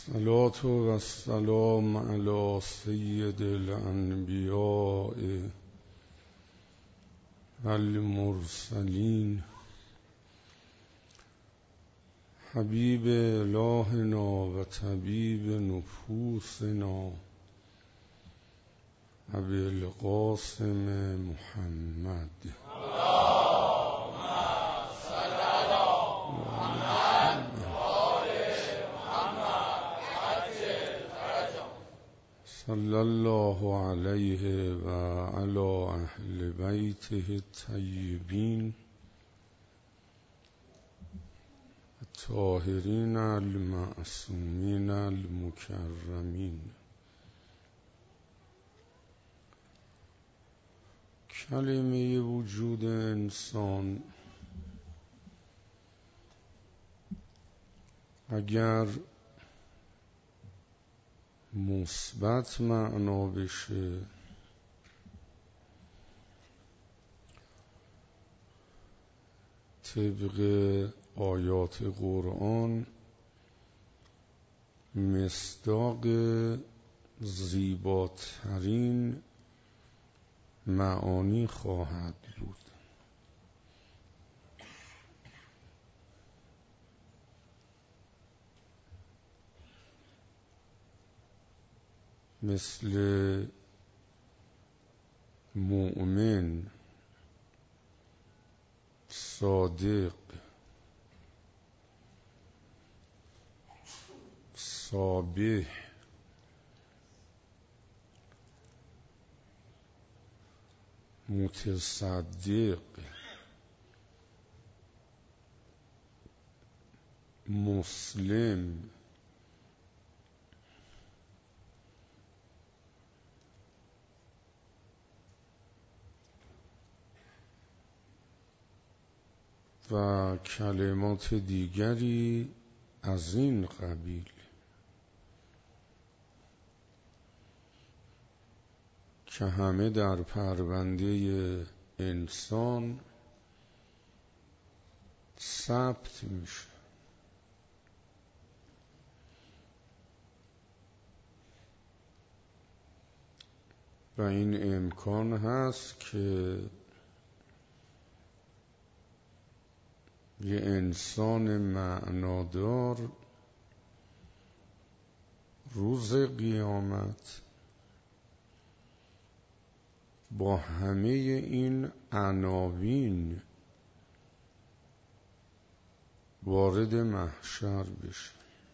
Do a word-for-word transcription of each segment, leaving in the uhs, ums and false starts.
الصلاة والسلام على سید الانبیاء والمرسلین حبیب الهنا و طبیب نفوسنا ابی القاسم محمد صلی الله علیه و علی اهل بیته الطیبین الطاهرین المعصومین المکرمین. کلمه وجود انسان اگر مثبت معنا بشه طبق آیات قرآن مصداق زیباترین معانی خواهد بود. مثل مؤمن، صادق، صابح، متصدق، مسلم، و کلمات دیگری از این قبیل که همه در پرونده انسان ثبت میشه. و این امکان هست که یه انسان معنادار روز قیامت با همه این عناوین وارد محشر بشه.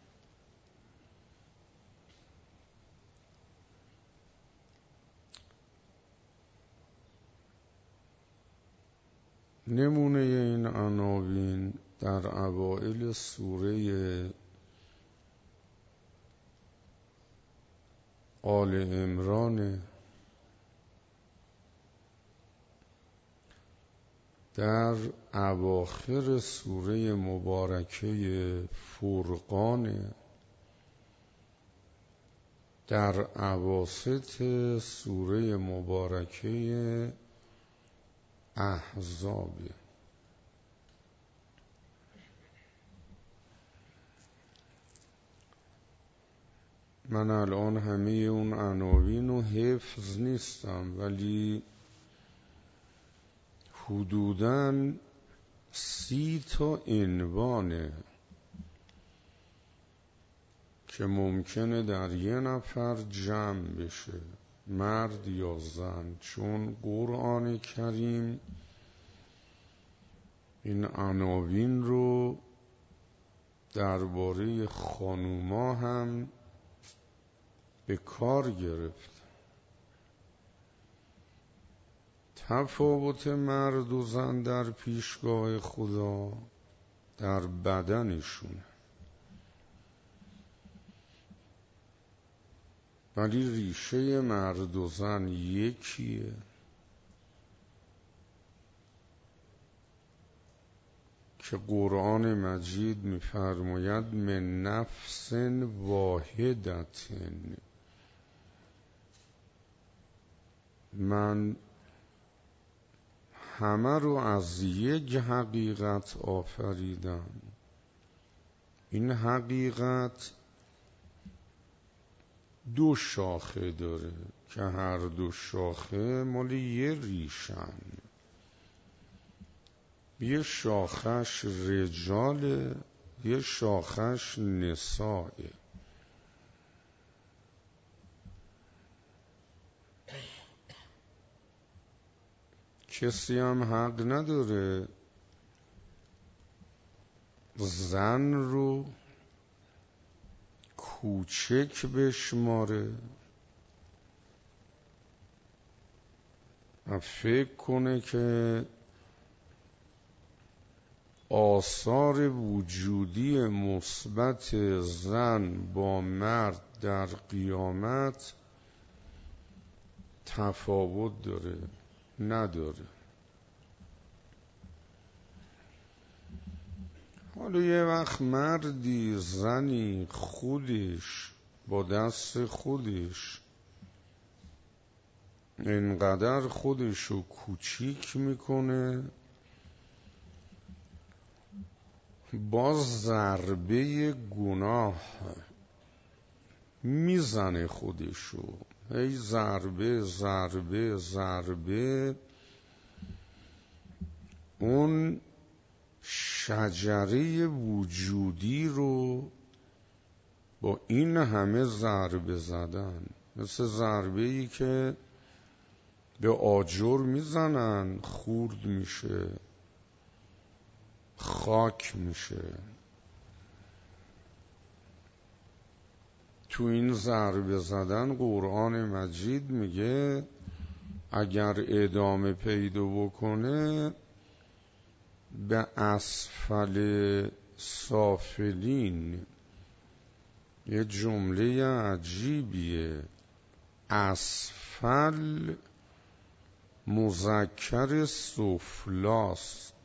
نمونه این عناوین در اوائل سوره آل عمران، در اواخر سوره مبارکه فرقان، در اواسط سوره مبارکه احزاب. من الان همه اون عناوین رو حفظ نیستم، ولی حدوداً سی تا عنوانه که ممکنه در یه نفر جمع بشه، مرد یا زن، چون قرآن کریم این عناوین رو درباره خانوما هم به کار گرفت. تفاوت مرد و زن در پیشگاه خدا در بدنشونه، ولی ریشه مرد و زن یکیه. که قرآن مجید می‌فرماید من نفس واحدت، من همه رو از یک حقیقت آفریدم. این حقیقت دو شاخه داره که هر دو شاخه مال یه ریشن. یه شاخش رجاله، یه شاخش نسائه. کسی هم حق نداره زن رو کوچک بشماره و فکر کنه که آثار وجودی مثبت زن با مرد در قیامت تفاوت داره. نداره. حالا یه وقت مردی زنی خودش با دست خودش اینقدر خودشو کوچیک میکنه، با ضربه گناه میزنه خودشو، ای ضربه ضربه ضربه، اون شجره وجودی رو با این همه ضربه زدن، مثل ضربه‌ای که به آجر میزنن خورد میشه، خاک میشه. تو این ضربه زدن قرآن مجید میگه اگر ادامه پیدا بکنه به اسفل سافلین. یه جمله عجیبیه. اسفل مذکر سفلاست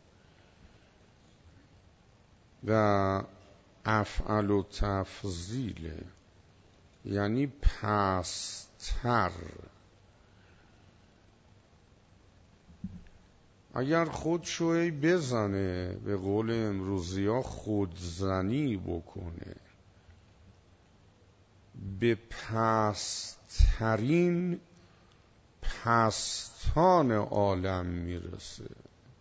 و افعل و تفضیله، یعنی پستر. اگر خودشوی بزنه، به قول امروزی ها خودزنی بکنه، به پسترین پستان عالم میرسه.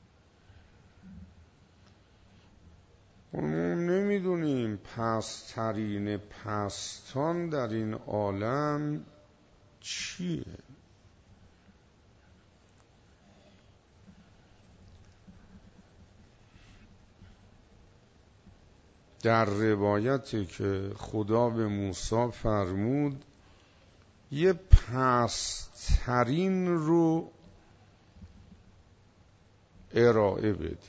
ما نمیدونیم پسترین پستان در این عالم چیه. در روایتی که خدا به موسی فرمود یه پسترین رو ارائه بده.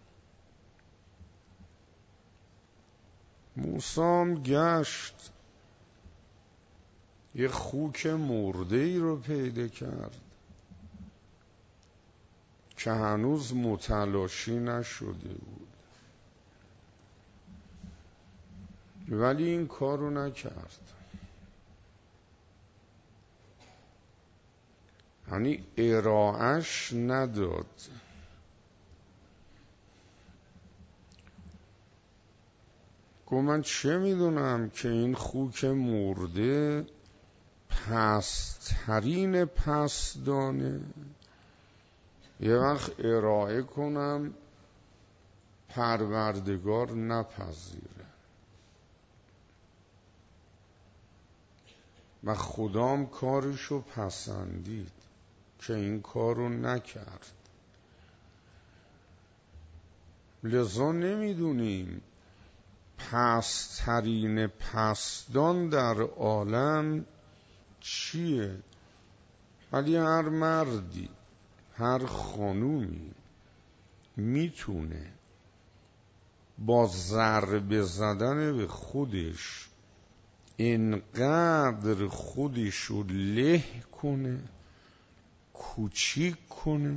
موسی هم گشت یه خوک مرده ای رو پیدا کرد که هنوز متلاشی نشده بود، ولی این کار رو نکرد. یعنی ارائهش نداد. گفت من چه میدونم که این خوک مرده پسترین پستانه، یه وقت ارائه کنم پروردگار نپذیره. و خدام کارشو پسندید که این کارو نکرد. لذا نمیدونیم پسترین پستان در عالم چیه، ولی هر مردی هر خانومی میتونه با ضربه زدن به خودش اینقدر خودشو له کنه، کوچیک کنه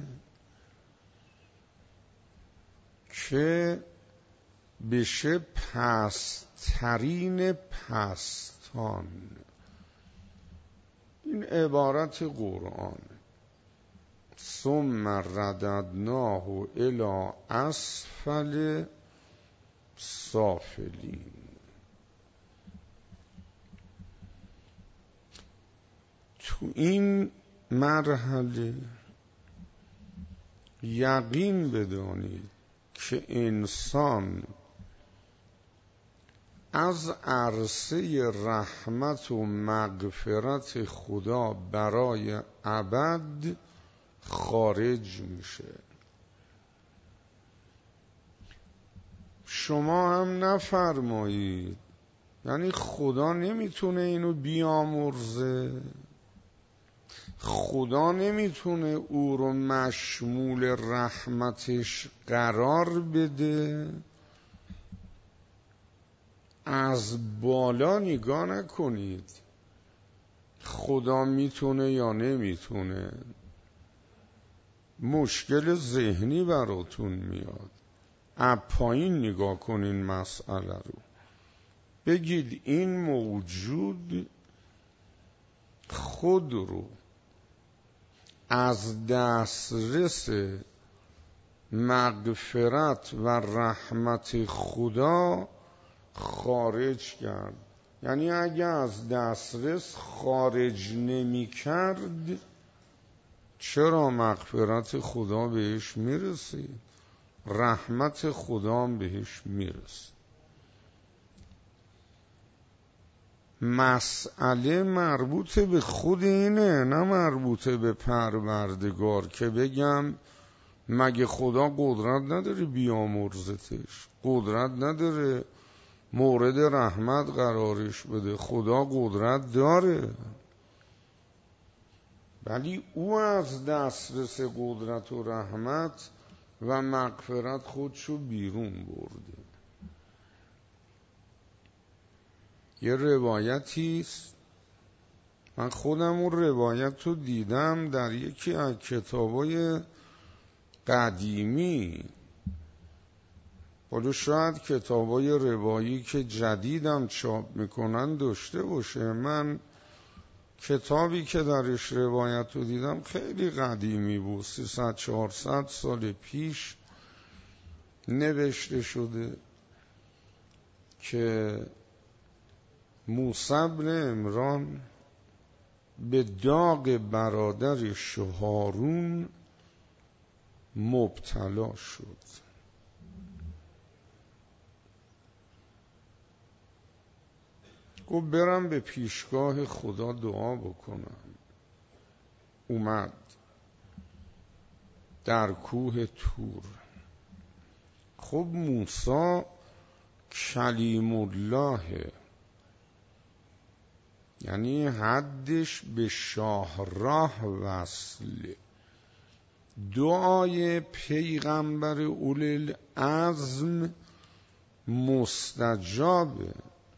که بشه پسترین پستان. این عبارت قرآن. ثم رددناه الی اسفل سافلین. تو این مرحله یقین بدانید که انسان از عرصه رحمت و مغفرت خدا برای ابد خارج میشه. شما هم نفرمایید یعنی خدا نمیتونه اینو بیامرزه، خدا نمیتونه او رو مشمول رحمتش قرار بده. از بالا نگاه نکنید خدا میتونه یا نمیتونه، مشکل ذهنی براتون میاد. از پایین نگاه کنین مسئله رو، بگید این موجود خود رو از دسترس مغفرت و رحمت خدا خارج کرد. یعنی اگه از دسترس خارج نمی کرد چرا مغفرت خدا بهش میرسه، رحمت خدا بهش میرسه. مسئله مربوط به خود اینه، نه مربوط به پروردگار که بگم مگه خدا قدرت نداره بیامرزتش، قدرت نداره مورد رحمت قرارش بده. خدا قدرت داره، ولی او از دسترس قدرت و رحمت و مغفرت خودشو بیرون برده. یه روایتی است، من خودم اون روایت رو دیدم در یکی از کتابای قدیمی، ولی شاید کتابای روایی که جدیدم چاپ میکنن داشته باشه. من کتابی که درش روایت رو دیدم خیلی قدیمی بود، سیصد چهارصد سال پیش نوشته شده که موسی بن عمران به داغ برادرش هارون مبتلا شد. گفت برم به پیشگاه خدا دعا بکنم. اومد در کوه طور. خب موسی کلیم الله، یعنی حدش به شاهراه وصله. دعای پیغمبر اولی العزم مستجابه.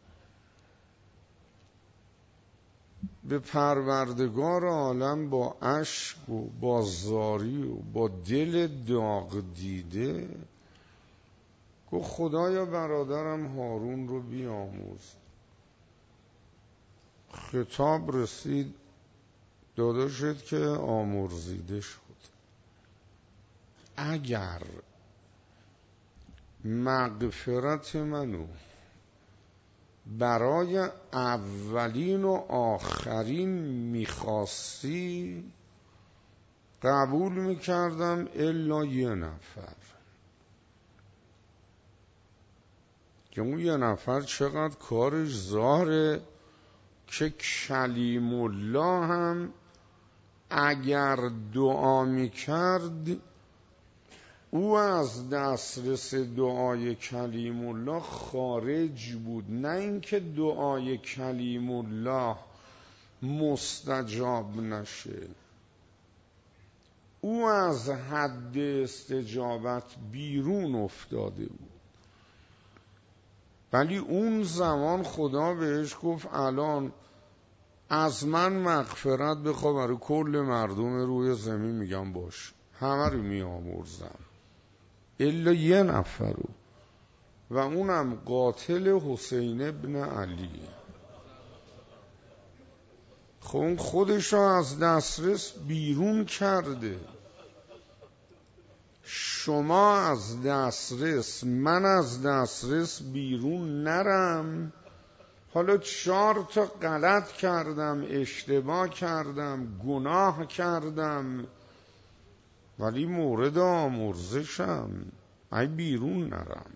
به پروردگار عالم با اشک و با زاری و با دل داغ دیده گفت خدایا برادرم هارون رو بیاموز. خطاب رسید داداشت که آمرزیده شد. اگر مغفرت منو برای اولین و آخرین میخواستی قبول میکردم الا یه نفر. که اون یه نفر چقدر کارش ظاهره که کلیم الله هم اگر دعا میکرد او از دسترس دعای کلیم الله خارج بود، نه اینکه دعای کلیم الله مستجاب نشه. او از حد استجابت بیرون افتاده بود. ولی اون زمان خدا بهش گفت الان از من مغفرت بخوا برای کل مردم روی زمین. میگم باش، همه رو میامرزم الا یه نفر رو، و اونم قاتل حسین ابن علی. خب اون خودش رو از دسترس بیرون کرده. شما از دسترس، من از دسترس بیرون نرم، حالا چهار تا غلط کردم، اشتباه کردم، گناه کردم، ولی مورد آمرزشم، ای بیرون نرم.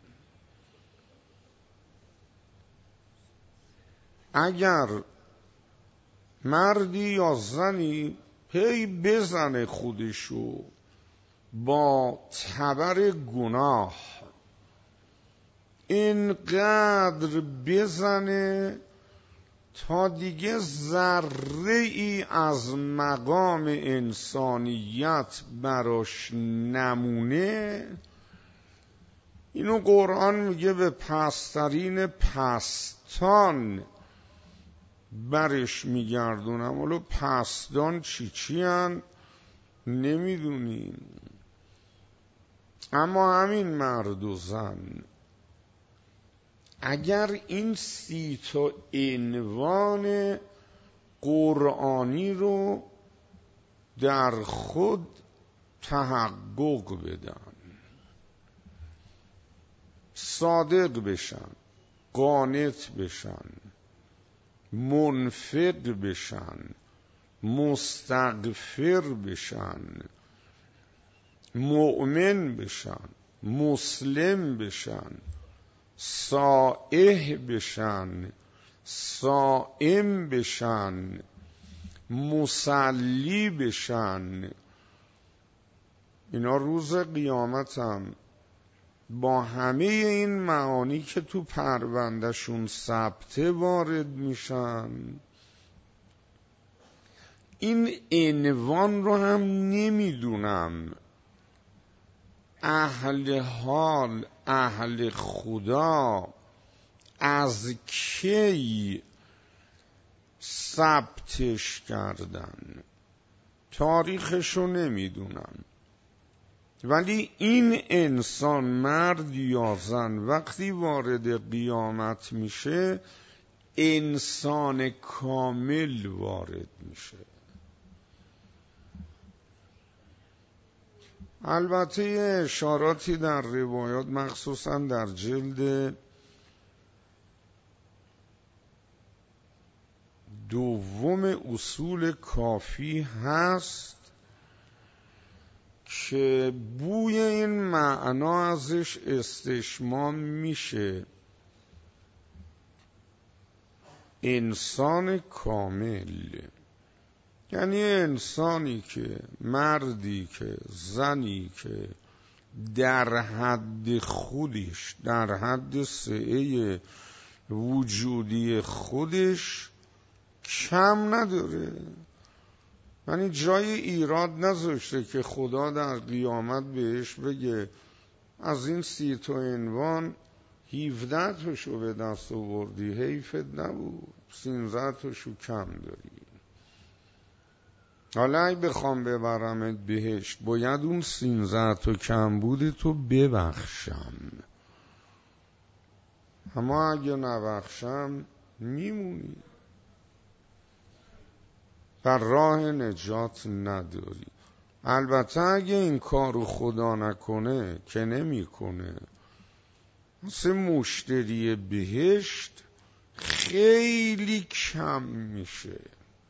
اگر مردی یا زنی هی بزنه خودشو با تبر گناه، اینقدر بزنه تا دیگه ذره ای از مقام انسانیت براش نمونه، اینو قرآن میگه به پسترین پستان برش میگردونم. حالا پستان چی چی هن نمیدونیم، اما همین مرد و زن اگر این سی تا عنوان قرآنی رو در خود تحقق بدن، صادق بشن، قانت بشن، منفق بشن، مستغفر بشن، مؤمن بشن، مسلم بشن، صائح بشن، صائم بشن، مصلی بشن، اینا روز قیامت هم با همه این معانی که تو پروندهشون ثبته وارد میشن. این عنوان رو هم نمیدونم اهل حال، اهل خدا از کی ثبتش کردن، تاریخشو نمیدونم، ولی این انسان، مرد یا زن، وقتی وارد قیامت میشه انسان کامل وارد میشه. البته اشاراتی در روایات مخصوصا در جلد دوم اصول کافی هست که بوی این معنا ازش استشمام میشه. انسان کامل یعنی انسانی که، مردی که، زنی که در حد خودش، در حد سعه وجودی خودش کم نداره، یعنی جای ایراد نذاشته که خدا در قیامت بهش بگه از این سی تا عنوان هفده تاشو به دست آوردی، حیفت نبود، سیزده تاشو کم داری. حالا اگه بخوام ببرمت بهشت باید اون سیزده تا کم بودی تو ببخشم، اما اگه نبخشم میمونی، بر راه نجات نداری. البته اگه این کارو خدا نکنه که نمیکنه، مثل مشتری بهشت خیلی کم میشه،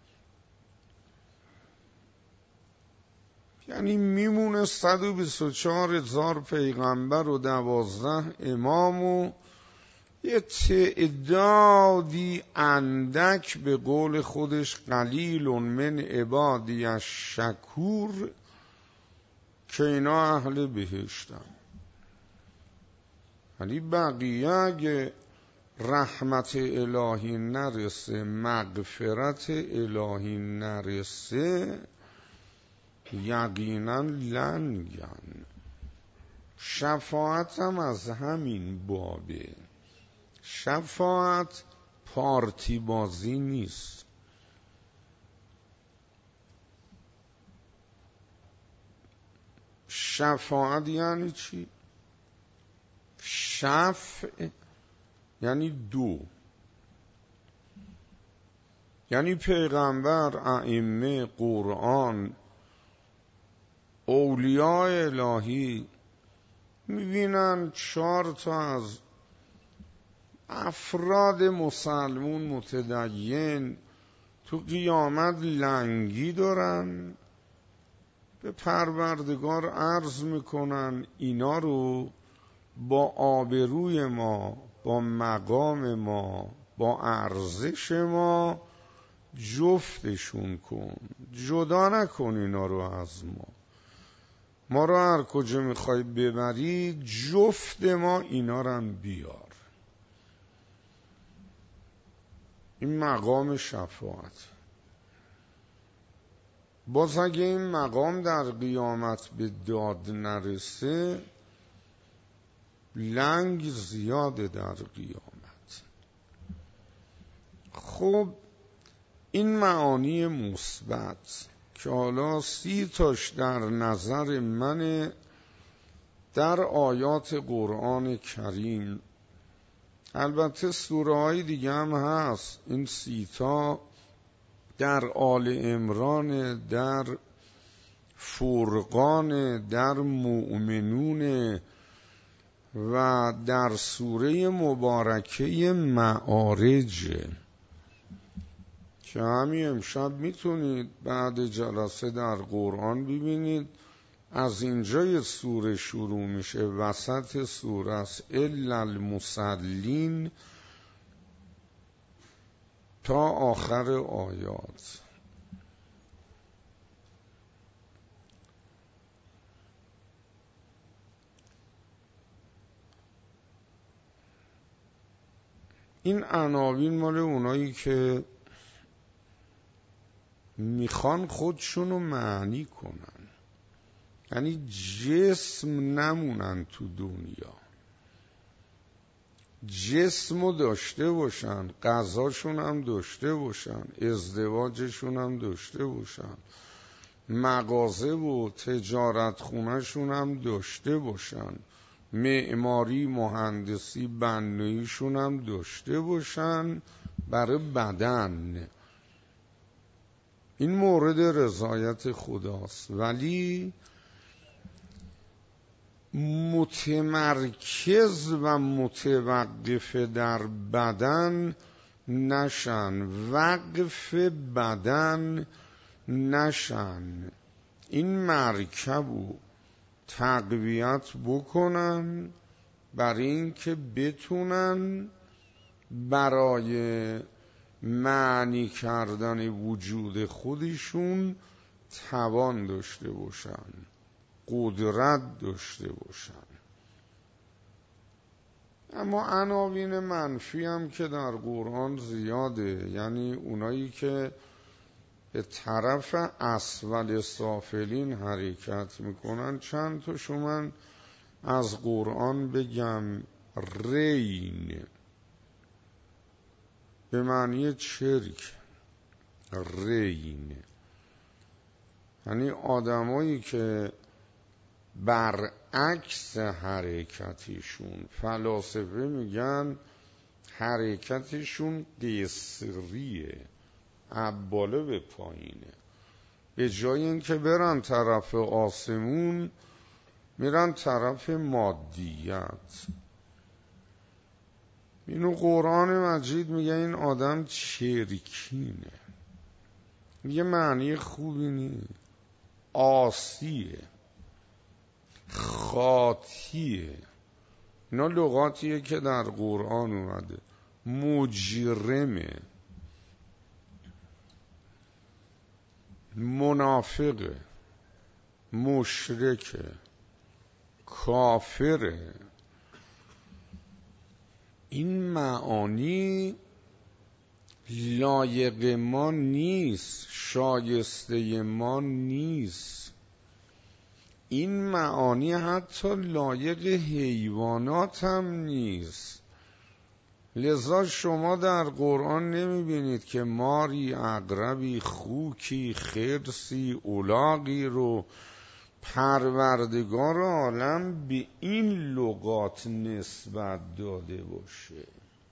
یعنی میمونه صد و بیست و چهار هزار پیغمبر و دوازده امام و یه تعدادی اندک، به قول خودش قلیل من عبادی الشکور، که اینا اهل بهشتن. ولی بقیه اگه رحمت الهی نرسه، مغفرت الهی نرسه، یقینا لنگن. شفاعت هم از همین بابه. شفاعت پارتی بازی نیست. شفاعت یعنی چی؟ شفع یعنی دو، یعنی پیغمبر، ائمه، قرآن، اولیاء الهی میبینن چهار تا از افراد مسلمون متدین تو قیامت لنگی دارن، به پروردگار عرض میکنن اینا رو با آبروی ما، با مقام ما، با ارزش ما جفتشون کن، جدا نکن اینا رو از ما. ما رو هر کجا میخوای ببری جفت ما اینا رو هم بیار. این مقام شفاعت. باز اگه این مقام در قیامت به داد نرسه لنگ زیاده در قیامت. خب این معانی مثبت که حالا سی تاش در نظر من در آیات قرآن کریم، البته سوره های دیگه هم هست، این سی تا در آل عمران، در فرقان، در مؤمنون و در سوره مبارکه معارج که همین امشب میتونید بعد جلسه در قرآن ببینید. از اینجای سوره شروع میشه، وسط سوره است، الا المصلین تا آخر آیات. این عناوین مال اونایی که میخوان خودشونو معنی کنن، یعنی جسم نمونن تو دنیا، جسمو داشته باشن، غذاشون هم داشته باشن، ازدواجشون هم داشته باشن، مغازه و تجارت خونهشون هم داشته باشن، معماری مهندسی بناییشون هم داشته باشن برای بدن. این مورد رضایت خداست، ولی متمرکز و متوقف در بدن نشن، وقف بدن نشن. این مرکب رو تقویت بکنن برای این که بتونن برای معنی کردن وجود خودشون توان داشته باشن، قدرت داشته باشن. اما عناوین منفی هم که در قرآن زیاده، یعنی اونایی که به طرف اسفل سافلین حرکت میکنن. چند تاشو من از قرآن بگم. رین به معنی چرک، رین یعنی آدمایی که برعکس حرکتشون، فلاسفه میگن حرکتشون قصریه، بالا به پایینه. به جای اینکه برن طرف آسمون میرن طرف مادیت. اینو قرآن مجید میگه این آدم چرکینه، یه معنی خوبی نیست، آسیه، خاطیه. اینا لغاتیه که در قرآن اومده. مجرمه، منافقه، مشرکه، کافره. این معانی لایق ما نیست، شایسته ما نیست. این معانی حتی لایق حیوانات هم نیست. لذا شما در قرآن نمیبینید که ماری، عقربی، خوکی، خرسی، الاغی رو پروردگار عالم به این لغات نسبت داده باشه.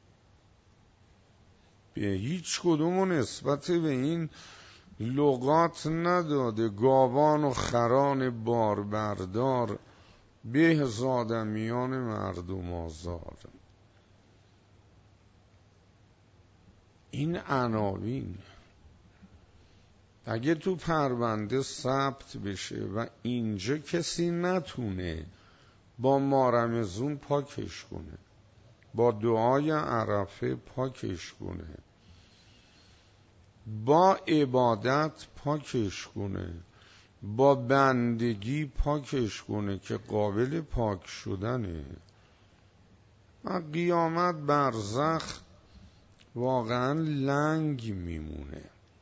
به هیچ کدوم نسبت به این لغات نداده. گاوان و خران باربردار به زادمیان مردم آزار. این عناوین اگه تو پرونده ثبت بشه و اینجا کسی نتونه با مارمزون پاکش کنه، با دعای عرفه پاکش کنه، با عبادت پاکش کنه، با بندگی پاکش کنه که قابل پاک شدنه، و قیامت برزخ واقعا لنگ میمونه.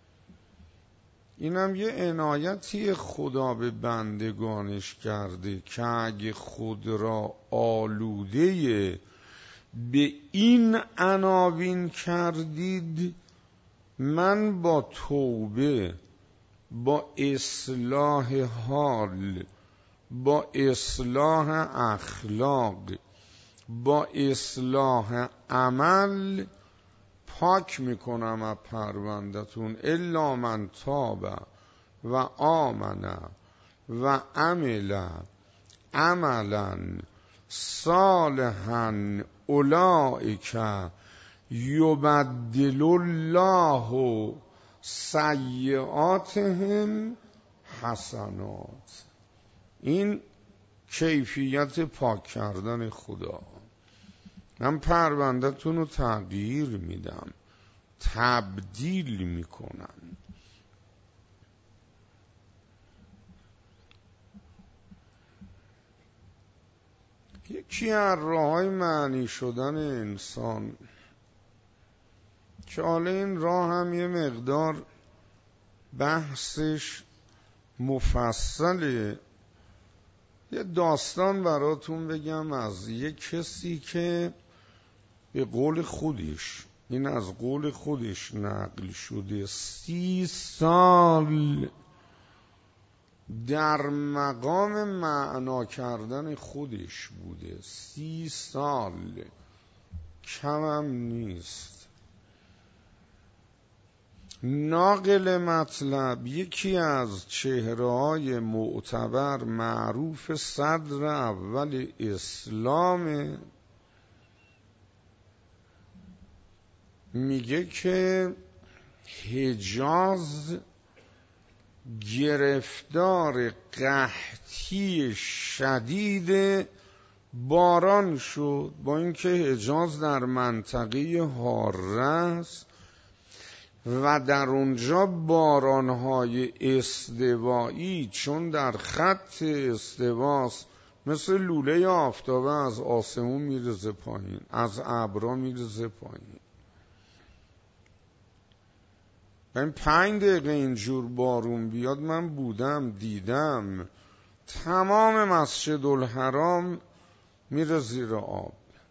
اینم یه عنایتی خدا به بندگانش کرده که اگه خود را آلوده به این عناوین کردید، من با توبه، با اصلاح حال، با اصلاح اخلاق، با اصلاح عمل پاک میکنم از پروندتون. الا من تاب و آمن و عمل عملا صالحا اولئک یبدل الله سیئاتهم حسنات. این کیفیت پاک کردن خدا. من پروندتون رو تغییر میدم، تبدیل میکنم. یکی از راه‌های معنی شدن انسان که حالا این راه هم یه مقدار بحثش مفصله، یه داستان براتون بگم از یه کسی که به قول خودش، این از قول خودش نقل شده، سی سال در مقام معنا کردن خودش بوده. سی سال کمم نیست. ناقل مطلب یکی از چهره‌های معتبر معروف صدر اول اسلام، میگه که حجاز گرفتار قحطی شدید باران شد، با اینکه حجاز در منطقه حاره است و در اونجا بارانهای استوایی چون در خط استواست مثل لوله آفتابه از آسمون میرزه پایین، از ابرا میرزه پایین. این پنج دقیقه اینجور بارون بیاد، من بودم دیدم تمام مسجد الحرام میره زیر آب.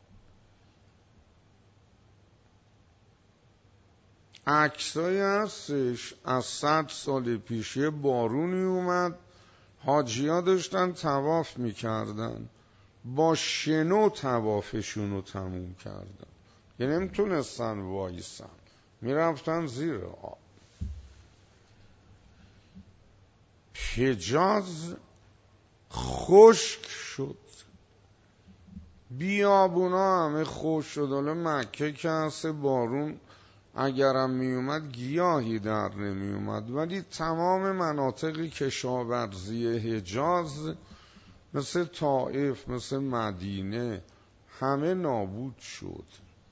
عکسایی هستش از صد سال پیش، یه بارونی اومد، حاجی‌ها داشتن طواف میکردن، با شنو طوافشون رو تموم کردن، یعنی نمیتونستن وایسن، میرفتن زیر آب. حجاز خشک شد، بیابونا همه خشک شد. حالا مکه که هست بارون اگرم می اومد گیاهی در نمی اومد، ولی تمام مناطق کشاورزی حجاز مثل طائف، مثل مدینه، همه نابود شد.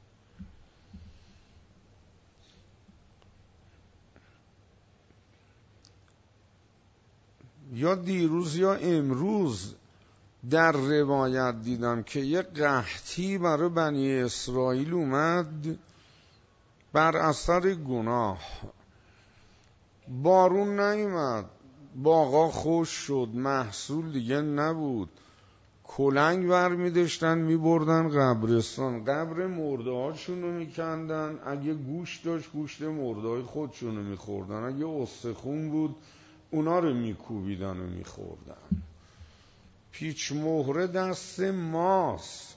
یا دیروز یا امروز در روایت دیدم که یه قحطی برای بنی اسرائیل اومد بر اثر گناه. بارون نیومد، باغا خشک شد، محصول دیگه نبود، کلنگ بر می داشتن می بردن قبرستان، قبر مرده هاشون رو می کندن، اگه گوشت داشت گوشت مرده های خودشون رو می خوردن، اگه استخون بود اونا رو می کوبیدن و می خوردن. پیچ مهره دست ماست،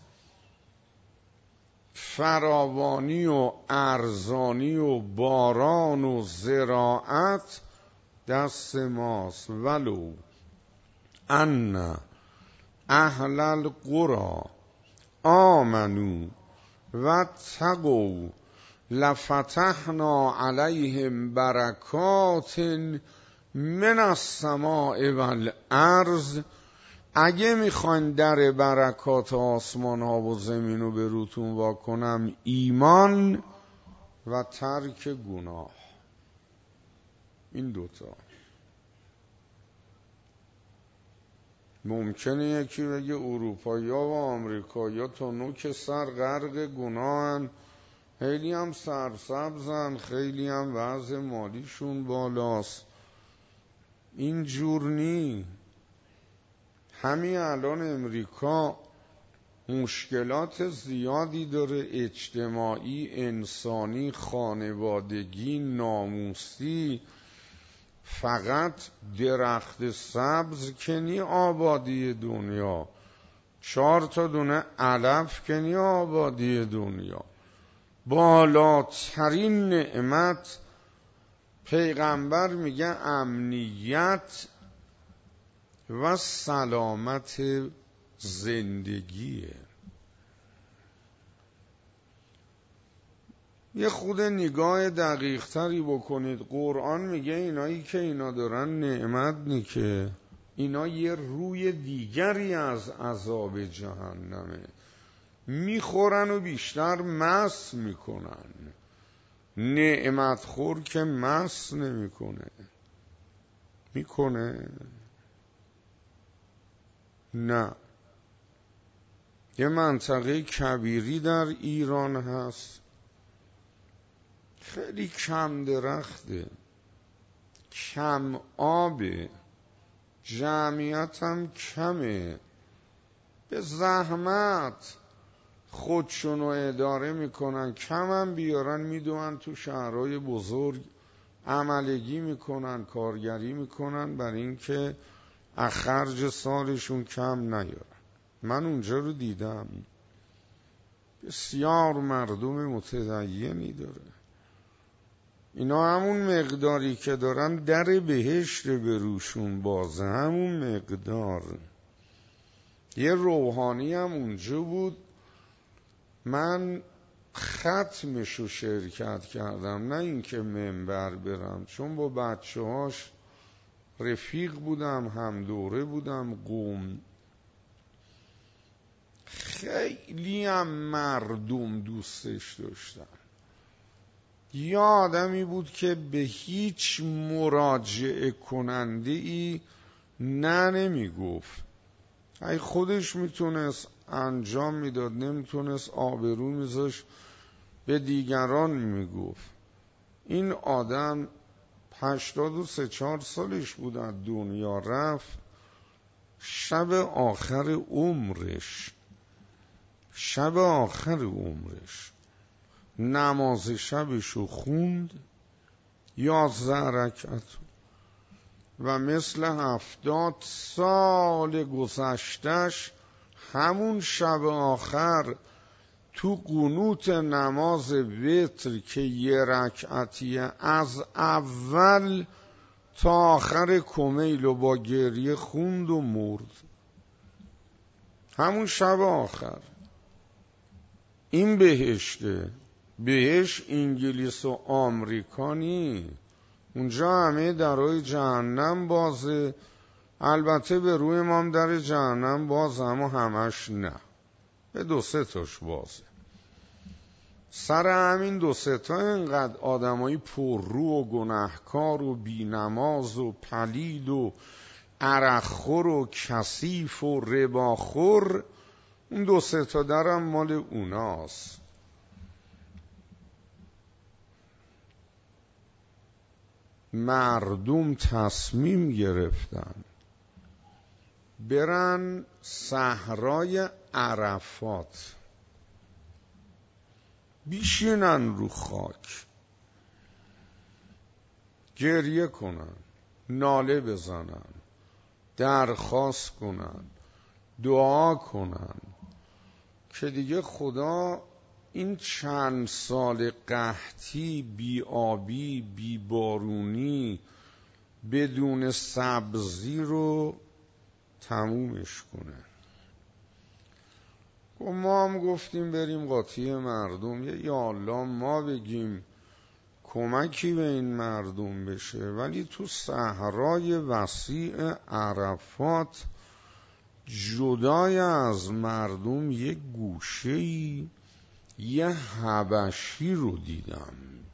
فراوانی و ارزانی و باران و زراعت دست ماست. ولو ان اهل القرى آمنو و تقوا لفتحنا علیهم برکات من السماء والارض. اگه میخواین در برکات آسمان ها و زمین رو به روتون واکنم، ایمان و ترک گناه. این دوتا. ممکنه یکی بگه اروپایی ها و آمریکایی ها تا نوک سر غرق گناهن، خیلی هم سرسبزن، خیلی هم وضع مالیشون بالاست. این جور نی. همین الان امریکا مشکلات زیادی داره، اجتماعی، انسانی، خانوادگی، ناموسی. فقط درخت سبز که نی آبادی دنیا، چهار تا دونه علف که نی آبادی دنیا. بالاترین نعمت پیغمبر میگه امنیت و سلامت زندگیه. یه خود نگاه دقیق تری بکنید. قرآن میگه اینایی که اینا دارن نعمت نی، که اینا یه روی دیگری از عذاب جهنمه، میخورن و بیشتر مس میکنن. نعمت خور که مس نمیکنه. میکنه؟ نه. یه منطقه کبیری در ایران هست، خیلی کم درخته، کم آبه، جمعیت هم کمه، به زحمت خودشونو اداره میکنن، کم هم بیارن میدونن تو شهرهای بزرگ عملگی میکنن، کارگری میکنن، برای اینکه اخرج سالشون کم نیارن. من اونجا رو دیدم، بسیار مردم متدینی داره. اینا همون مقداری که دارن در بهشت به روشون بازه، همون مقدار. یه روحانی هم اونجا بود، من ختمشو شرکت کردم، نه اینکه منبر برم، چون با بچه هاش رفیق بودم، هم دوره بودم، قوم. خیلی هم مردم دوستش داشتن. یه آدمی بود که به هیچ مراجعه کننده ای نه نمی گفت. ای خودش میتونست انجام میداد، نمیتونست آبرو میذاش به دیگران میگفت. این آدم هشتاد و سه چهار سالش بود از دنیا رفت. شب آخر عمرش شب آخر عمرش نماز شبشو خوند، یازده رکعت، و مثل هفتاد سال گذشتش همون شب آخر تو قنوت نماز وتر که یه رکعتیه، از اول تا آخر کمیل و با گریه خوند و مرد. همون شب آخر. این بهشته. بهش انگلیس و آمریکانی، اونجا همه درهای جهنم بازه. البته به روی ما هم در جهنم باز، اما همش نه، به دو سه تاش بازه. سر همین دو سه تا اینقدر آدمای پررو و گناهکار و بینماز و پلید و عرقخور و کثیف و رباخور، اون دو سه تا درم مال اوناست. مردم تصمیم گرفتن برن صحرای عرفات، بیشینن رو خاک، گریه کنن، ناله بزنن، درخواست کنن، دعا کنن که دیگه خدا این چند سال قحطی، بی آبی، بی بارونی، بدون سبزی رو تمومش کنه. و ما هم گفتیم بریم قاطی مردم، یه یا الله ما بگیم کمکی به این مردم بشه. ولی تو صحرای وسیع عرفات جدای از مردم یه گوشه‌ای یه حبشی رو دیدم.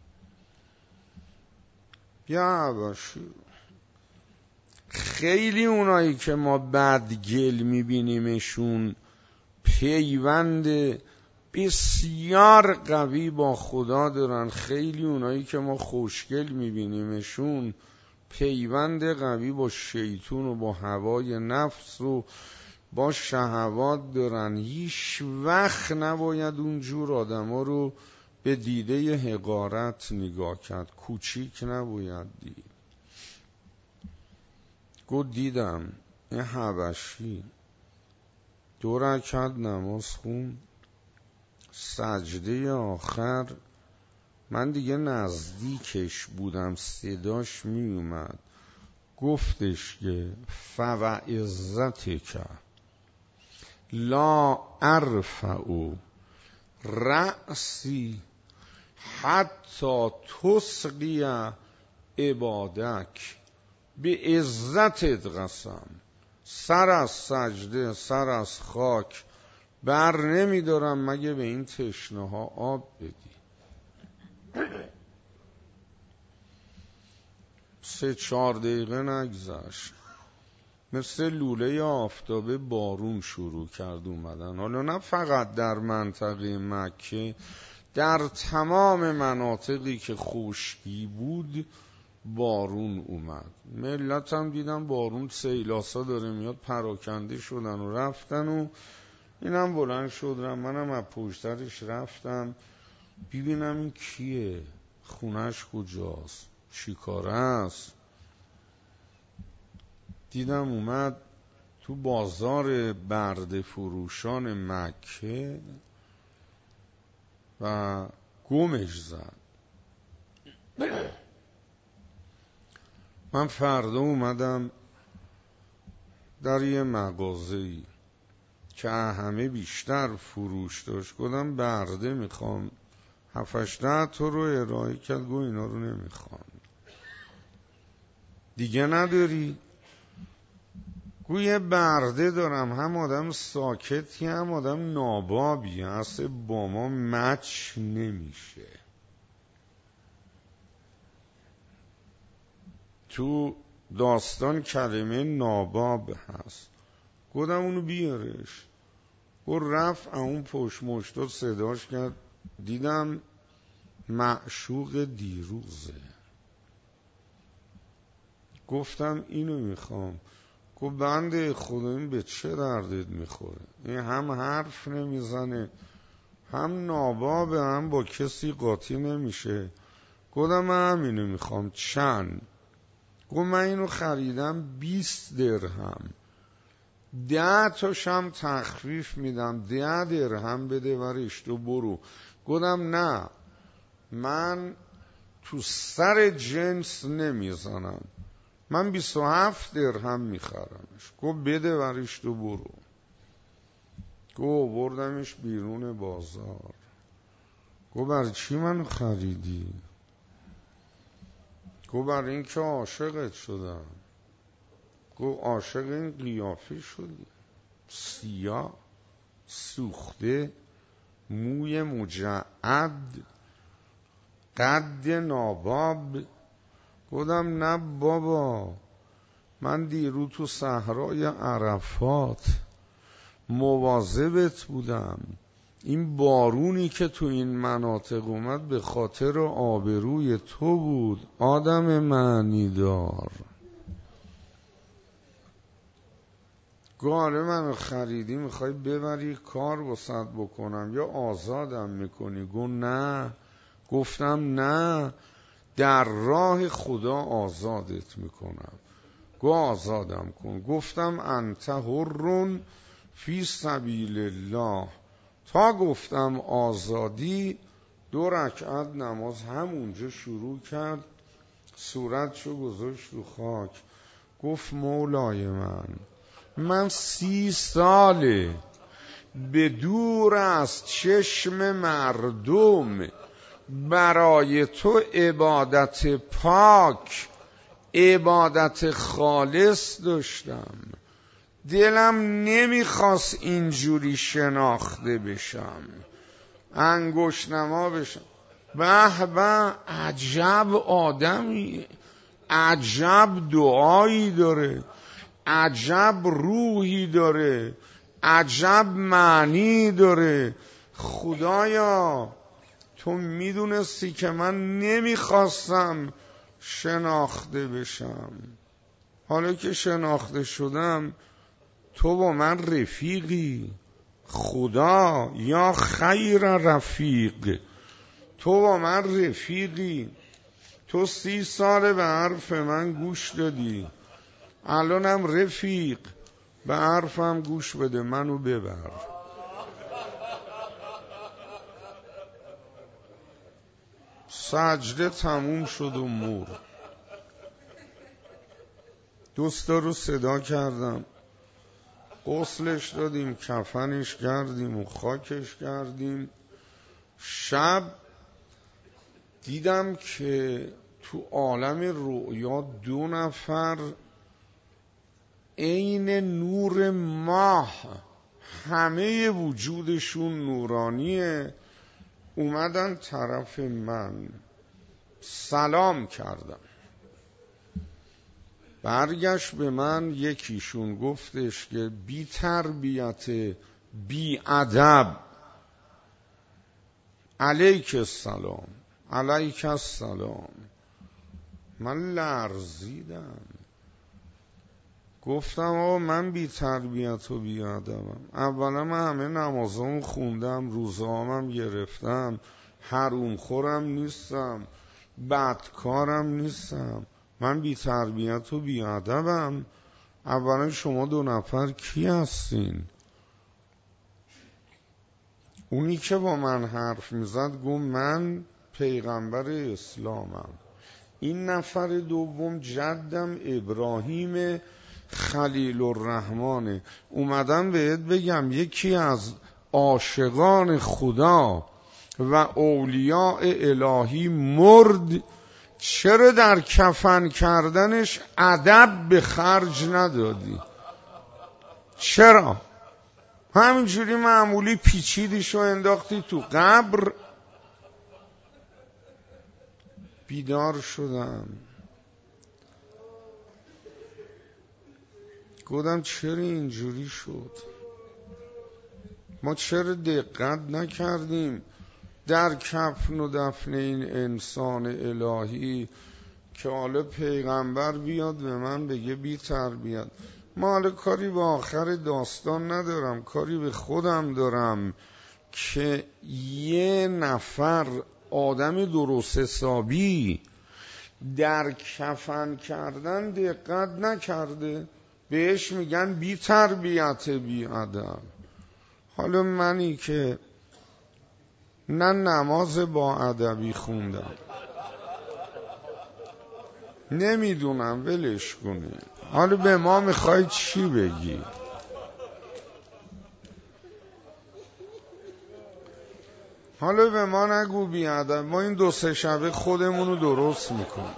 یه حبشی. خیلی اونایی که ما بدگل میبینیمشون پیوند بسیار قوی با خدا دارن، خیلی اونایی که ما خوشگل میبینیمشون پیوند قوی با شیطون و با هوای نفس و با شهوات دارن. هیچ وقت نباید اونجور آدم ها رو به دیده حقارت نگاه کرد، کوچیک نباید دید. گو دیدم این حبشی دو رکعت نماز خون، سجده آخر من دیگه نزدیکش بودم، صداش می اومد، گفتش که فوعزتک لا ارفع رأسی حتی تسقی عبادک، به عزتت قسم سر از سجده سر از خاک بر نمی دارم مگه به این تشنه ها آب بدی. سه چهار دقیقه نگذشت، مثل لوله آفتابه بارون شروع کرد اومدن. حالا نه فقط در منطقه مکه، در تمام مناطقی که خشکی بود بارون اومد. ملت هم دیدن بارون سیلاسا داره میاد، پراکنده شدن و رفتن و اینم بلند شد رم. منم از پشترش رفتم ببینم این کیه، خونش کجاست، چی کاره است. دیدم اومد تو بازار برده فروشان مکه و گمش زد. من فردا اومدم در یه مغازه‌ای که همه بیشتر فروش داشت، گفتم برده میخوام، هفتش ده تا رو ارائه کرد، گو اینا رو نمیخوام. دیگه نداری؟ گویه برده دارم، هم آدم ساکتی هم آدم نابابی، اصلا با ما مچ نمیشه. تو داستان کلمه ناباب هست. گفتم اونو بیارش. و رفت اون پشت مشتا صداش کرد، دیدم معشوق دیروزه. گفتم اینو میخوام. گفت بنده خدا این به چه دردت میخوره؟ این هم حرف نمیزنه، هم نابابه، هم با کسی قاطی نمیشه. گفتم من همینو میخوام. چند؟ گفت من اینو خریدم بیست درهم، ده تاشم تخفیف میدم، ده درهم بده ورش تو برو. گفتم نه، من تو سر جنس نمیزنم، من بیست و هفت درهم میخرمش. گفت بده ورش تو برو. گفت بردمش بیرون بازار. گفت برای چی منو خریدی؟ گفت برای این که عاشقت شدم. گفت عاشق این قیافه شدی؟ سیاه سوخته، موی مجعد، قد ناباب. گفتم نه بابا، من دیرو تو صحرای عرفات مواظبت بودم، این بارونی که تو این مناطق اومد به خاطر آبروی تو بود، آدم معنی دار. گاره منو خریدی میخوای ببری کار واسط بکنم یا آزادم میکنی؟ گو نه. گفتم نه، در راه خدا آزادت میکنم. گو آزادم کن. گفتم انت حرون فی سبیل الله. تا گفتم آزادی، دو رکعت نماز همونجا شروع کرد، صورتشو گذاشت رو خاک. گفت مولای من، من سی ساله به دور از چشم مردم، برای تو عبادت پاک، عبادت خالص داشتم. دلم نمیخواست اینجوری شناخته بشم، انگشت نما بشم. به به، عجب آدمی، عجب دعایی داره، عجب روحی داره، عجب معنی داره. خدایا تو میدونستی که من نمیخواستم شناخته بشم، حالا که شناخته شدم تو با من رفیقی. خدا یا خیر رفیق، تو با من رفیقی. تو سی سال به حرف من گوش دادی، الانم رفیق به حرفم گوش بده، منو ببر. سجده تموم شد و مور. دوستا رو صدا کردم، غسلش دادیم، کفنش کردیم و خاکش کردیم. شب دیدم که تو عالم رؤیا دو نفر عین نور ماه، همه وجودشون نورانیه، اومدن طرف من، سلام کردم. برگشت به من یکیشون گفتش که بی تربیت، بی ادب، علیک السلام، علیک السلام. من لرزیدم، گفتم آقا من بی تربیت و بی ادبم. اولا من همه نمازامو خوندم، روزهامم گرفتم، حروم خورم نیستم، بدکارم نیستم، من بی تربیت و بی ادبم. اولا شما دو نفر کی هستین؟ اونی که با من حرف میزد گفت من پیغمبر اسلامم. این نفر دوم جدم ابراهیم خلیل الرحمنه. اومدم بهت بگم یکی از عاشقان خدا و اولیاء الهی مرد، چرا در کفن کردنش ادب به خرج ندادی؟ چرا؟ همینجوری معمولی پیچیدیشو انداختی تو قبر. بیدار شدم، گفتم چرا اینجوری شد؟ ما چرا دقت نکردیم در کفن و دفن این انسان الهی که حالا پیغمبر بیاد به من بگه بی تربیت؟ ما حالا کاری به آخر داستان ندارم، کاری به خودم دارم که یه نفر آدم درست حسابی در کفن کردن دقت نکرده، بهش میگن بی تربیت بی ادب. حالا منی که نه نماز با ادبی خوندم، نمیدونم، ولش کنی. حالا به ما میخوای چی بگی؟ حالا به ما نگو بی ادب، ما این دو سه شبه خودمونو درست میکنیم،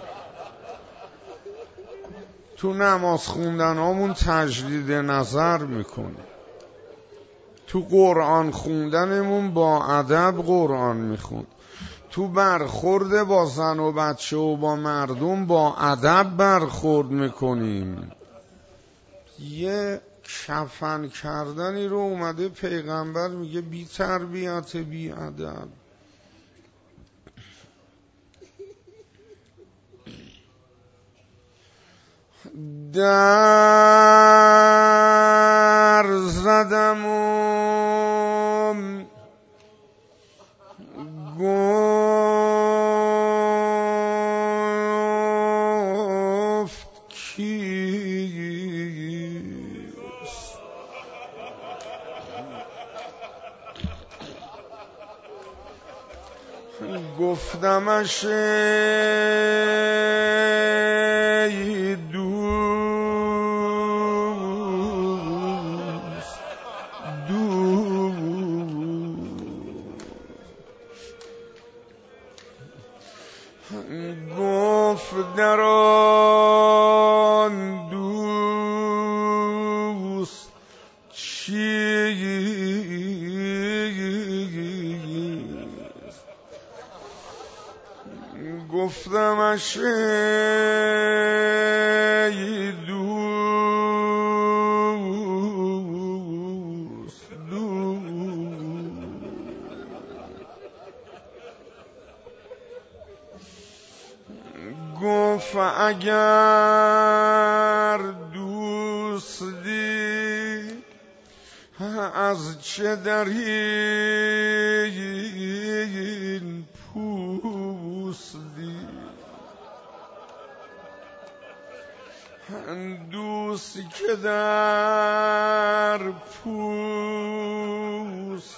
تو نماز خوندن هامون تجدید نظر میکنیم، تو قرآن خوندنمون با ادب قرآن میخون، تو برخورد با زن و بچه و با مردم با ادب برخورد میکنیم. یه کفن کردنی رو اومده پیغمبر میگه بی تربیت بی ادب. در زدم و گفت کیست؟ گفتمش ای دوست، دوست در آن دوست چیست؟ گفتمش ای دوست دوست، گفت اگر دوستی از چه در این پوستی؟ دوستی که در پوست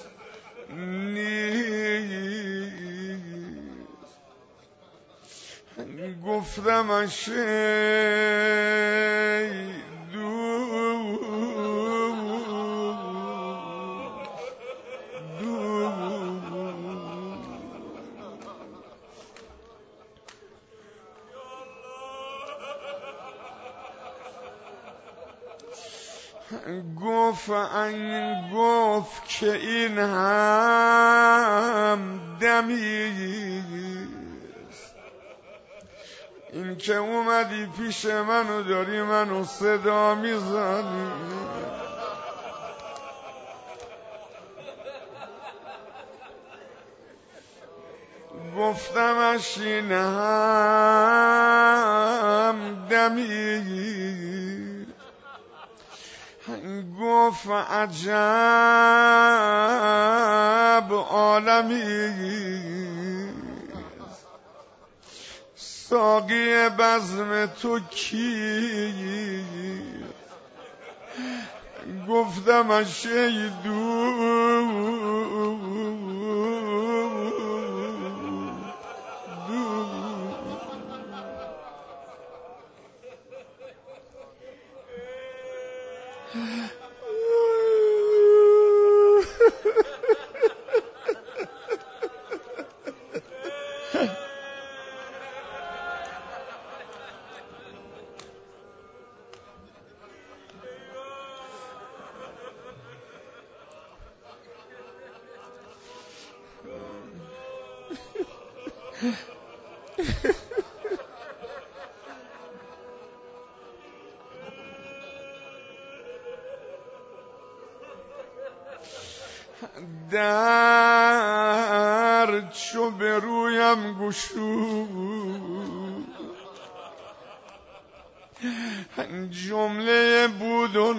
نیست. گفتمش ای دوست گفت این گفت که این هم دمیست، این که اومدی پیش منو داری منو صدا میزنی. گفتمش این هم دمیست. گفت عجب عالمی، ساقی بزم تو کی؟ گفتمش ای دوست در چو به رویم گشود، جمله بود و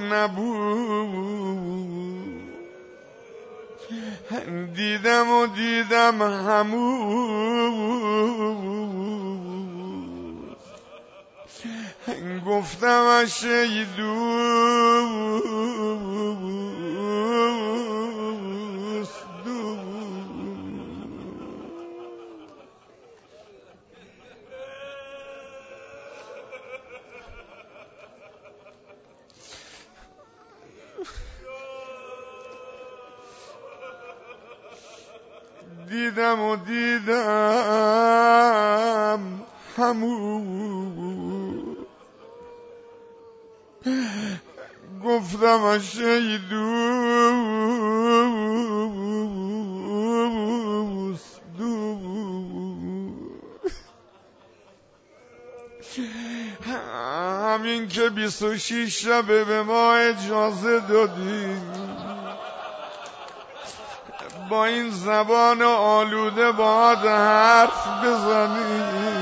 نبود، دیدم و دیدم همود. گفتمش ای دوست دیدم و دیدم همون. گفتمش ای دوست دوست، همین که بیست و شیش شبه به ما اجازه دادی با این زبان آلوده باهات حرف بزنی.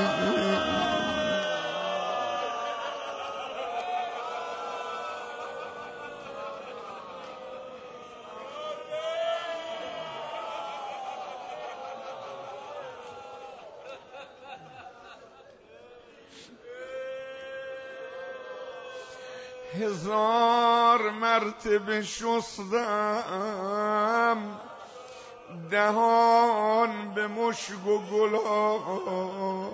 هزار مرتبه شستم دهان به مشک و گلاب،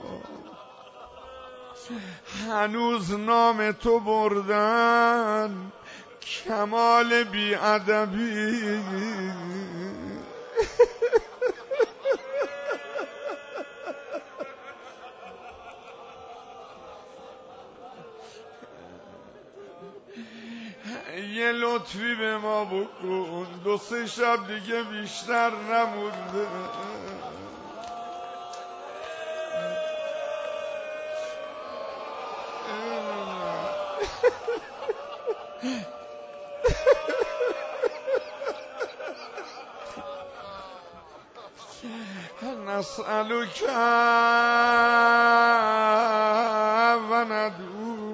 هنوز نام تو بردن کمال بی‌ادبی. یه لطفی به ما بکن، دو سه شب دیگه بیشتر نمونده. نسألك و ندعو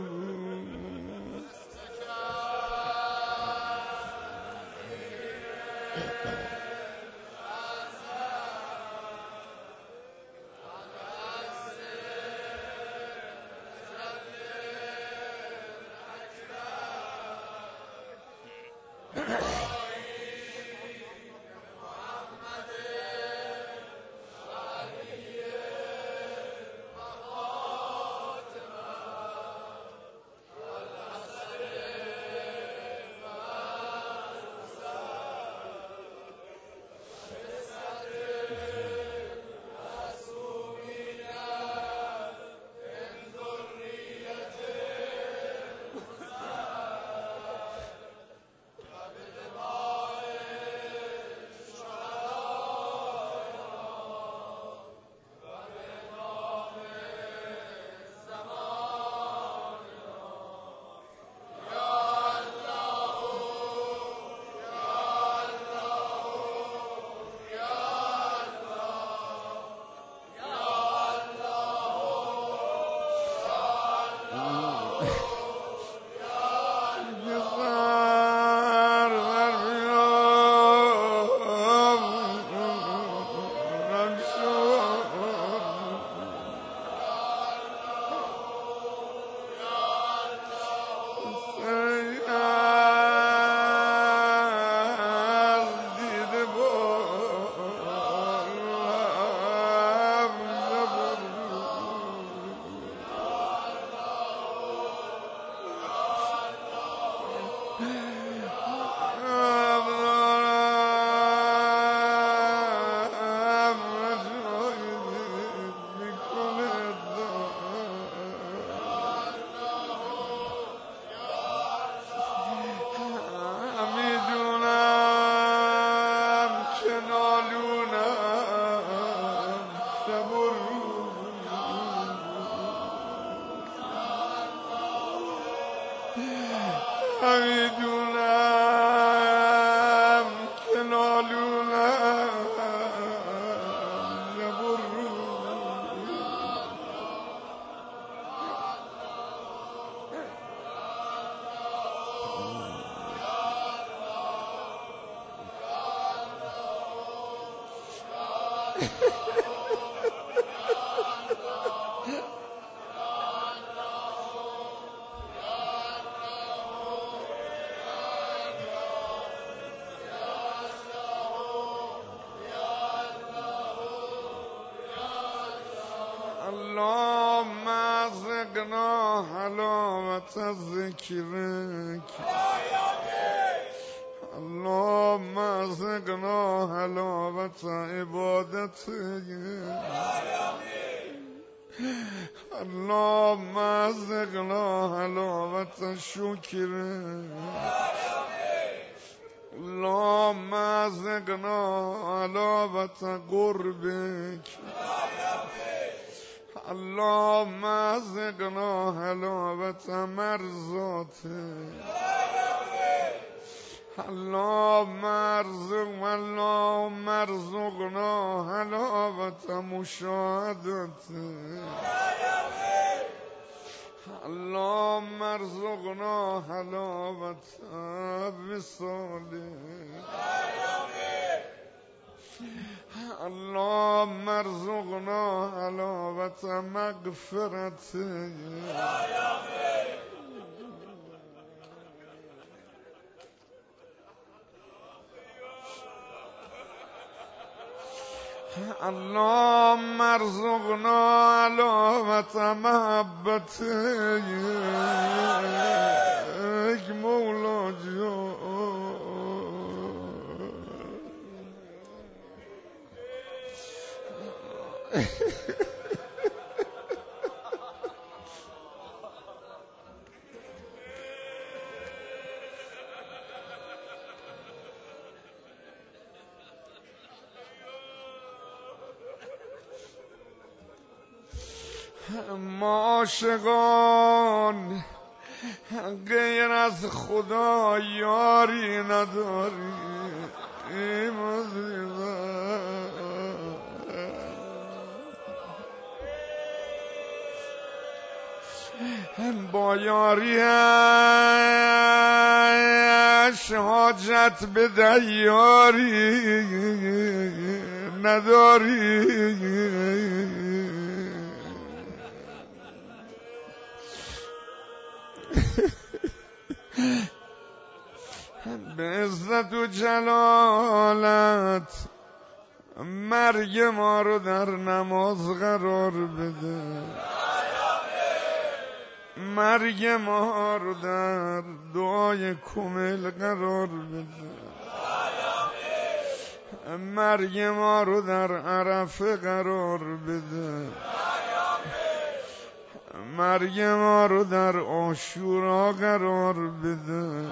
اللهم ازقنا حلاوة ذكرك اللهم ازقنا حلاوة عبادتك اللهم ازقنا حلاوة شكرك اللهم ازقنا حلاوة قربك اللهم ازقنا حلاوة مرضاتك اللهم ارزق اللهم ارزقنا حلاوة مشاهدتك اللهم ارزقنا حلاوة وصالك اللهم ارزقنا حلاوة مغفرتك اللهم ارزقنا حلاوة محبتك مولا جان ما عاشقان غیر از خدا یاری نداریم با یاریش حاجت به دیاری نداری به عزت و جلالت مرگ ما رو در نماز قرار بده، مرگ ما رو در دعای کامل قرار بده، مرگ ما رو در عرفه قرار بده، مرگ ما رو در عاشورا قرار بده.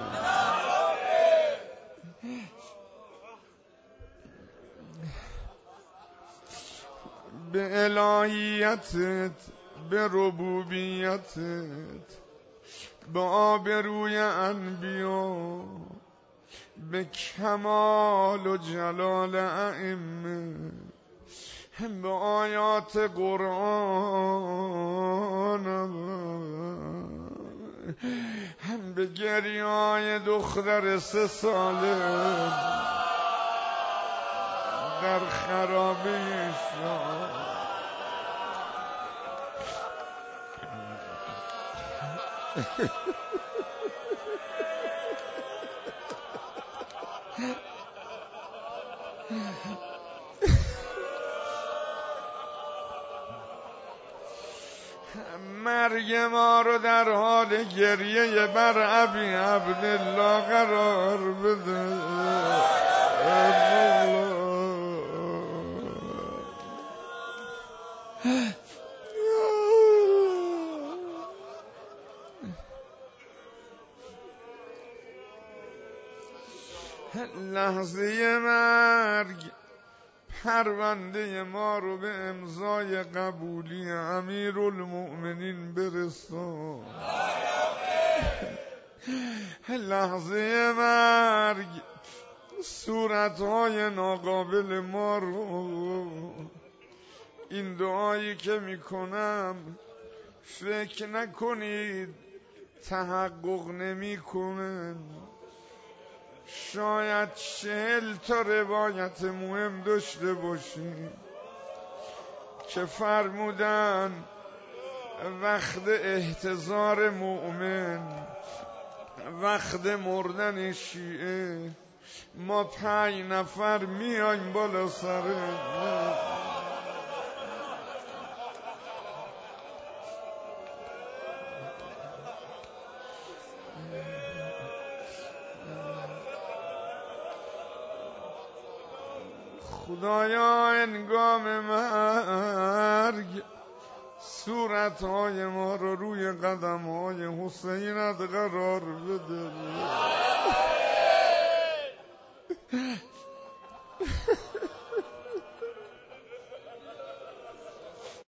به الهیتت، به ربوبیتت، به آبروی انبیا، به کمال و جلال ائمه، به آیات قرآن، هم به گریه‌های دختر سه ساله در خرابه شاه. مرگ ما رو در حال گریه بر ابی عبدالله قرار بده. لحظه مرگ پرونده ما رو به امضای قبولی امیرالمؤمنین برسون. لحظه مرگ صورتهای ناقابل ما رو، این دعایی که میکنم فکر نکنید تحقق نمیکنه. شاید چهل تا روایت مهم داشته باشیم که فرمودن وقت احتضار مؤمن، وقت مردن شیعه، ما پنج نفر میایم بالا سره. خدایا هنگام مرگ صورتهای ما رو روی قدمهای حسینت قرار بده.